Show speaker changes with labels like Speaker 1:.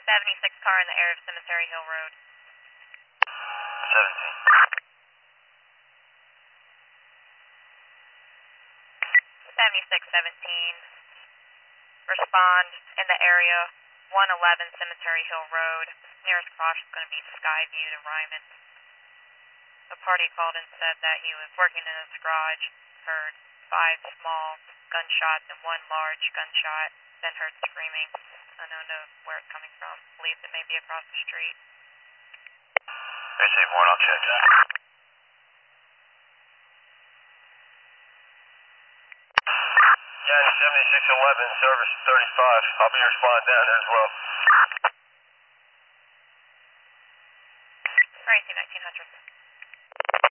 Speaker 1: 76 car in the area of Cemetery Hill Road.
Speaker 2: 17.
Speaker 1: 7617. Respond in the area 111 Cemetery Hill Road. Nearest cross is going to be Skyview to Ryman. The party called and said that he was working in his garage, heard 5 small gunshots and 1 large gunshot, then heard screaming. I don't know where it's coming from. Believes it may be across the street.
Speaker 2: Receive 1, I'll check. Yeah, 7611, service 35. I'll be responding down there as well.
Speaker 1: Right, 1900.